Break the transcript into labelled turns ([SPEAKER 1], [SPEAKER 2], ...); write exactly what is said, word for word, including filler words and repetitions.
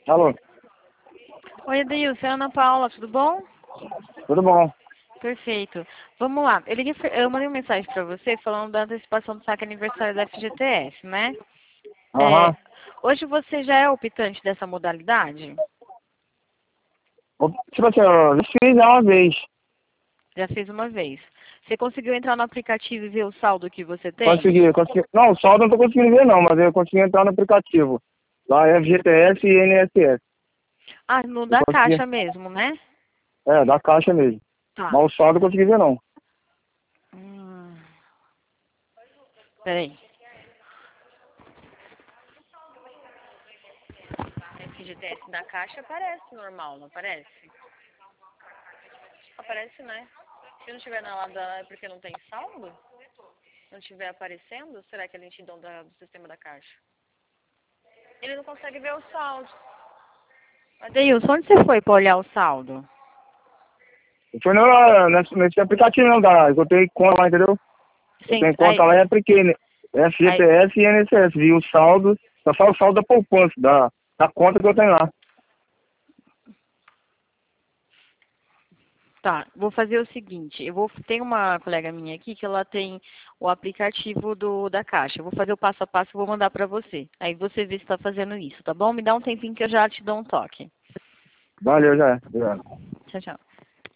[SPEAKER 1] Alô,
[SPEAKER 2] Oi, Adeilson, é Ana Paula, tudo bom?
[SPEAKER 1] tudo bom?
[SPEAKER 2] Perfeito. Vamos lá. Eu, liguei, eu mandei uma mensagem para você falando da antecipação do saque aniversário da F G T S, né? É,
[SPEAKER 1] Aham.
[SPEAKER 2] hoje você já é optante dessa modalidade?
[SPEAKER 1] Ô, Tipo assim, eu já fiz já uma vez.
[SPEAKER 2] Já fez uma vez. Você conseguiu entrar no aplicativo e ver o saldo que você tem?
[SPEAKER 1] Consegui, consegui. Não, o saldo eu não tô conseguindo ver não, mas eu consegui entrar no aplicativo. Lá é F G T S e N S S.
[SPEAKER 2] Ah, no
[SPEAKER 1] Eu
[SPEAKER 2] da
[SPEAKER 1] consegui.
[SPEAKER 2] Caixa mesmo, né?
[SPEAKER 1] É, da caixa mesmo.
[SPEAKER 2] Tá.
[SPEAKER 1] Mas o saldo eu consegui ver não.
[SPEAKER 2] Hum, peraí. F G T S da Caixa aparece normal, não aparece? Aparece, né? Se não tiver na lá da... é porque não tem saldo? Não estiver aparecendo, será que é lentidão da, do sistema da Caixa? Ele não consegue ver o saldo. Adeilson, onde você foi para olhar o saldo?
[SPEAKER 1] Foi no, nesse, nesse aplicativo não, cara. Eu tenho conta lá, entendeu? Eu
[SPEAKER 2] Sim,
[SPEAKER 1] tenho conta
[SPEAKER 2] aí,
[SPEAKER 1] lá e apliquei, né? F G T
[SPEAKER 2] aí,
[SPEAKER 1] S e N S S. Vi o saldo, só fala o saldo da poupança, da, da conta que eu tenho lá.
[SPEAKER 2] tá. Vou fazer o seguinte, eu vou, tem uma colega minha aqui que ela tem o aplicativo do, da Caixa. Eu vou fazer o passo a passo e vou mandar para você. Aí você vê se está fazendo isso, tá bom? Me dá um tempinho que eu já te dou um toque.
[SPEAKER 1] Valeu, já. é. Obrigado.
[SPEAKER 2] Tchau, tchau.